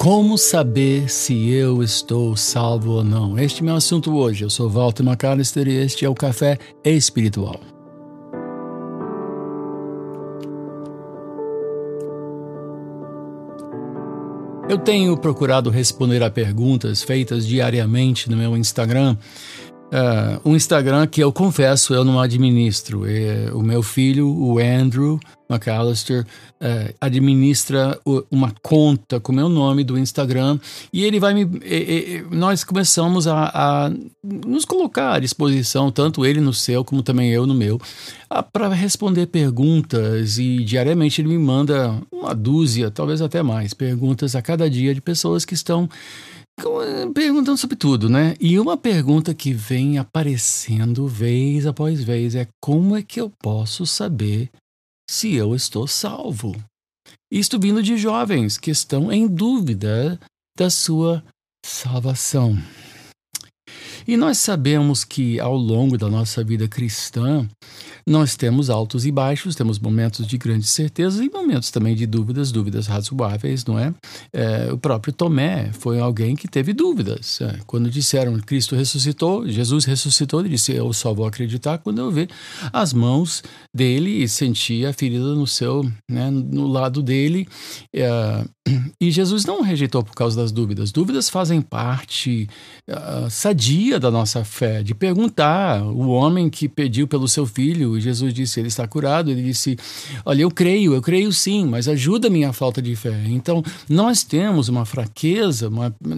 Como saber se eu estou salvo ou não? Este é o meu assunto hoje. Eu sou Walter McAllister e este é o Café Espiritual. Eu tenho procurado responder a perguntas feitas diariamente no meu Instagram. Um Instagram que eu confesso eu não administro. O meu filho, o Andrew McAllister, administra uma conta com o meu nome do Instagram e ele vai nós começamos a nos colocar à disposição, tanto ele no seu como também eu no meu, para responder perguntas, e diariamente ele me manda uma dúzia, talvez até mais, perguntas a cada dia de pessoas que estão perguntando sobre tudo, né? E uma pergunta que vem aparecendo vez após vez é: como é que eu posso saber se eu estou salvo? Isto vindo de jovens que estão em dúvida da sua salvação. E nós sabemos que ao longo da nossa vida cristã, nós temos altos e baixos, temos momentos de grandes certezas e momentos também de dúvidas razoáveis, não é? O próprio Tomé foi alguém que teve dúvidas. Quando disseram que Cristo ressuscitou, Jesus ressuscitou, ele disse: eu só vou acreditar quando eu ver as mãos dele e sentir a ferida no lado dele. E Jesus não rejeitou por causa das dúvidas. Dúvidas fazem parte sadia da nossa fé, de perguntar. O homem que pediu pelo seu filho, Jesus disse: ele está curado. Ele disse: olha, eu creio sim, mas ajuda a minha falta de fé. Então, nós temos uma fraqueza,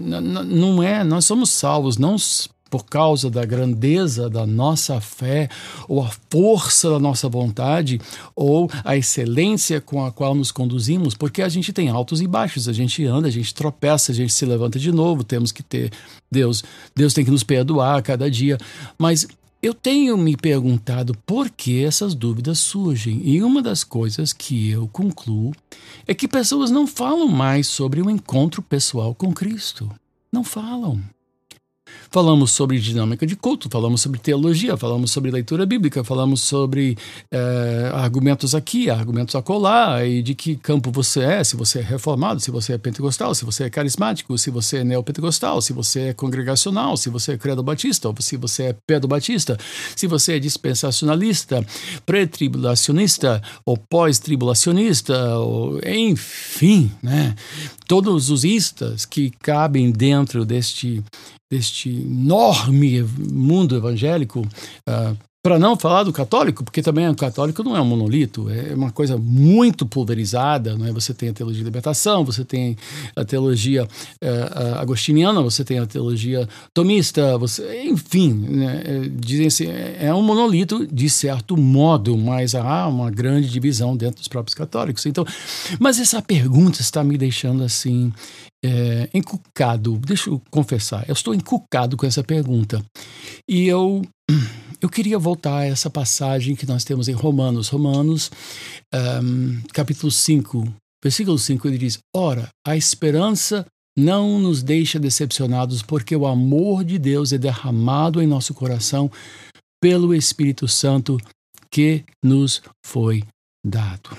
nós somos salvos não por causa da grandeza da nossa fé, ou a força da nossa vontade, ou a excelência com a qual nos conduzimos, porque a gente tem altos e baixos, a gente anda, a gente tropeça, a gente se levanta de novo, temos que ter Deus tem que nos perdoar a cada dia, mas eu tenho me perguntado por que essas dúvidas surgem, e uma das coisas que eu concluo é que pessoas não falam mais sobre o encontro pessoal com Cristo. Não falam. Falamos sobre dinâmica de culto, falamos sobre teologia, falamos sobre leitura bíblica, falamos sobre argumentos aqui, argumentos acolá, e de que campo você é, se você é reformado, se você é pentecostal, se você é carismático, se você é neopentecostal, se você é congregacional, se você é credo batista, ou se você é pedo batista, se você é dispensacionalista, pré-tribulacionista ou pós-tribulacionista, enfim, né? Todos os istas que cabem dentro deste enorme mundo evangélico, para não falar do católico, porque também o católico não é um monolito, é uma coisa muito pulverizada, não é? Você tem a teologia de libertação, você tem a teologia agostiniana, você tem a teologia tomista, enfim, né? Dizem assim, é um monolito de certo modo, mas há uma grande divisão dentro dos próprios católicos. Então, mas essa pergunta está me deixando assim encucado. Deixa eu confessar, eu estou encucado com essa pergunta. E eu queria voltar a essa passagem que nós temos em Romanos, capítulo 5, versículo 5, ele diz: ora, a esperança não nos deixa decepcionados, porque o amor de Deus é derramado em nosso coração pelo Espírito Santo que nos foi dado.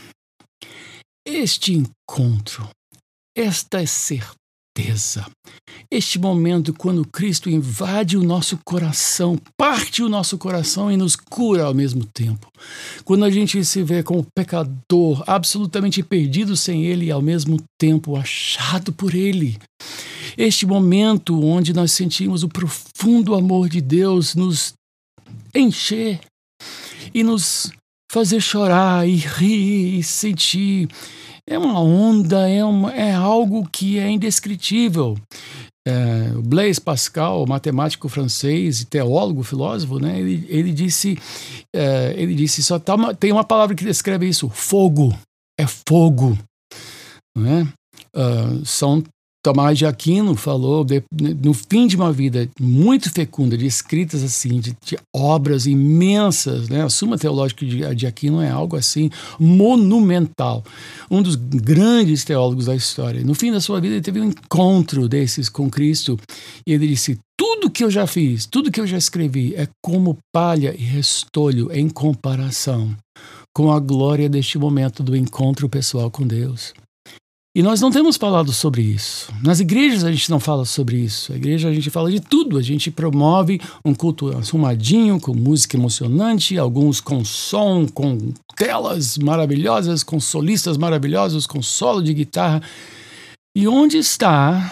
Este encontro, esta certeza, este momento quando Cristo invade o nosso coração, parte o nosso coração e nos cura ao mesmo tempo. Quando a gente se vê como pecador, absolutamente perdido sem Ele e ao mesmo tempo achado por Ele. Este momento onde nós sentimos o profundo amor de Deus nos encher e nos fazer chorar e rir e sentir. É uma onda, é algo que é indescritível. Blaise Pascal, matemático francês e teólogo, filósofo, né? Ele disse só tem uma palavra que descreve isso: fogo. É fogo, né? São Tomás de Aquino falou, no fim de uma vida muito fecunda, de escritas assim, de obras imensas, né? A Suma Teológica de Aquino é algo assim monumental. Um dos grandes teólogos da história. No fim da sua vida, ele teve um encontro desses com Cristo e ele disse: tudo que eu já fiz, tudo que eu já escrevi é como palha e restolho em comparação com a glória deste momento do encontro pessoal com Deus. E nós não temos falado sobre isso. Nas igrejas a gente não fala sobre isso. A igreja a gente fala de tudo. A gente promove um culto arrumadinho, com música emocionante, alguns com som, com telas maravilhosas, com solistas maravilhosos, com solo de guitarra. E onde está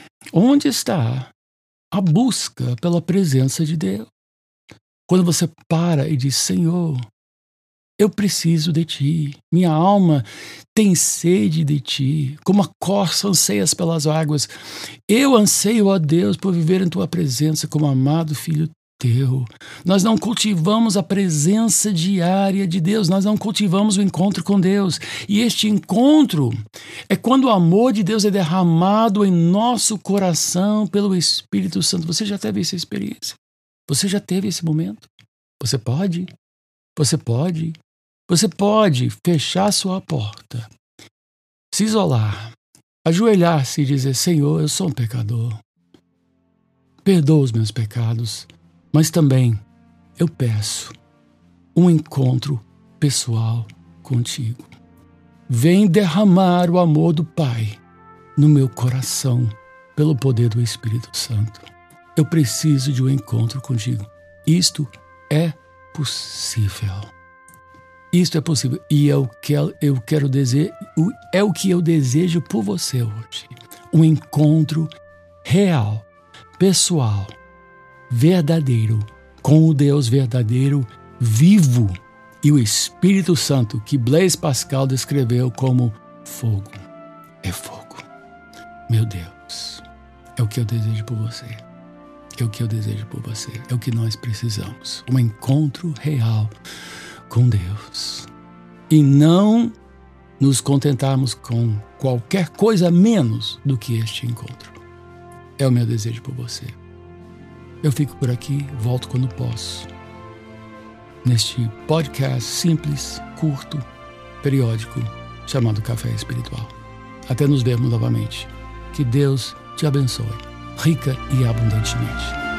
a busca pela presença de Deus? Quando você para e diz, Senhor, eu preciso de Ti. Minha alma tem sede de Ti. Como a corça anseias pelas águas. Eu anseio, ó Deus, por viver em Tua presença como amado filho Teu. Nós não cultivamos a presença diária de Deus. Nós não cultivamos o encontro com Deus. E este encontro é quando o amor de Deus é derramado em nosso coração pelo Espírito Santo. Você já teve essa experiência? Você já teve esse momento? Você pode fechar sua porta, se isolar, ajoelhar-se e dizer, Senhor, eu sou um pecador. Perdoa os meus pecados, mas também eu peço um encontro pessoal contigo. Vem derramar o amor do Pai no meu coração pelo poder do Espírito Santo. Eu preciso de um encontro contigo. Isto é possível. Isto é possível. E é o que eu desejo por você hoje. Um encontro real, pessoal, verdadeiro, com o Deus verdadeiro, vivo, e o Espírito Santo, que Blaise Pascal descreveu como fogo. É fogo. Meu Deus, é o que eu desejo por você. É o que eu desejo por você. É o que nós precisamos. Um encontro real com Deus. E não nos contentarmos com qualquer coisa menos do que este encontro. É o meu desejo por você. Eu fico por aqui, volto quando posso. Neste podcast simples, curto, periódico, chamado Café Espiritual. Até nos vermos novamente. Que Deus te abençoe, rica e abundantemente.